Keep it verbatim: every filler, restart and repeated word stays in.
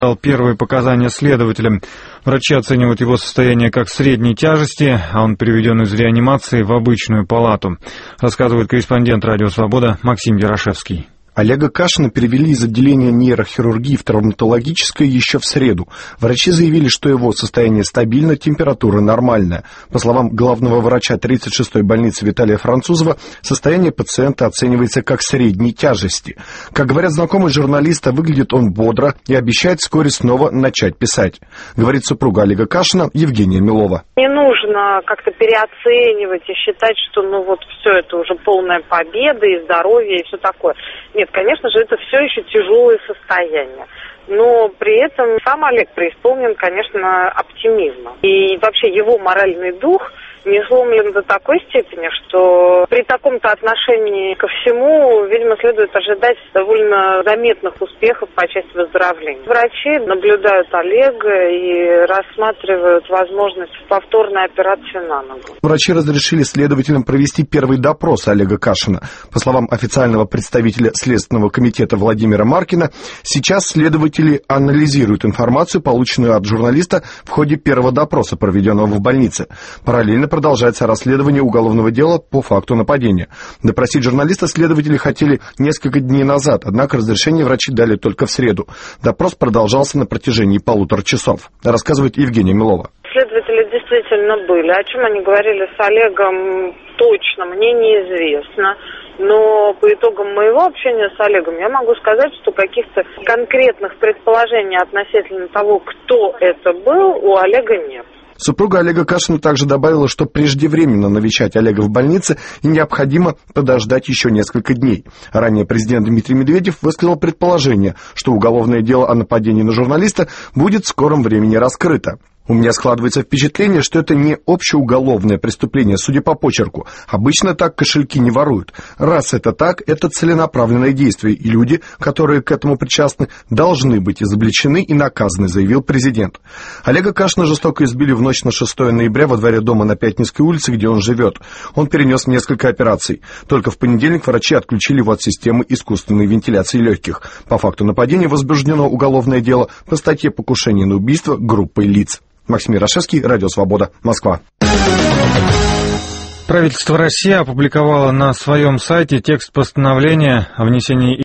дал первые показания следователям. Врачи оценивают его состояние как средней тяжести, а он переведен из реанимации в обычную палату, рассказывает корреспондент «Радио Свобода» Максим Ярошевский. Олега Кашина перевели из отделения нейрохирургии в травматологическое еще в среду. Врачи заявили, что его состояние стабильно, температура нормальная. По словам главного врача тридцать шестой больницы Виталия Французова, состояние пациента оценивается как средней тяжести. Как говорят знакомые журналиста, выглядит он бодро и обещает вскоре снова начать писать. Говорит супруга Олега Кашина Евгения Милова. Не нужно как-то переоценивать и считать, что ну вот все это уже полная победа и здоровье и все такое. Нет, конечно же, это все еще тяжелое состояние. Но при этом сам Олег преисполнен, конечно, оптимизма. И вообще его моральный дух не сломлен до такой степени, что при таком-то отношении ко всему, видимо, следует ожидать довольно заметных успехов по части выздоровления. Врачи наблюдают Олега и рассматривают возможность повторной операции на ногу. Врачи разрешили следователям провести первый допрос Олега Кашина. По словам официального представителя Следственного комитета Владимира Маркина, сейчас следователи анализируют информацию, полученную от журналиста в ходе первого допроса, проведенного в больнице. Параллельно продолжается расследование уголовного дела по факту нападения. Допросить журналиста следователи хотели несколько дней назад, однако разрешение врачи дали только в среду. Допрос продолжался на протяжении полутора часов, рассказывает Евгения Милова. Следователи действительно были. О чем они говорили с Олегом, точно мне неизвестно. Но по итогам моего общения с Олегом я могу сказать, что каких-то конкретных предположений относительно того, кто это был, у Олега нет. Супруга Олега Кашина также добавила, что преждевременно навещать Олега в больнице и необходимо подождать еще несколько дней. Ранее президент Дмитрий Медведев высказал предположение, что уголовное дело о нападении на журналиста будет в скором времени раскрыто. У меня складывается впечатление, что это не общеуголовное преступление, судя по почерку. Обычно так кошельки не воруют. Раз это так, это целенаправленное действие, и люди, которые к этому причастны, должны быть изобличены и наказаны, заявил президент. Олега Кашина жестоко избили в ночь на шестое ноября во дворе дома на Пятницкой улице, где он живет. Он перенес несколько операций. Только в понедельник врачи отключили его от системы искусственной вентиляции легких. По факту нападения возбуждено уголовное дело по статье «Покушение на убийство группой лиц». Максим Ярошевский, Радио Свобода, Москва. Правительство России опубликовало на своем сайте текст постановления о внесении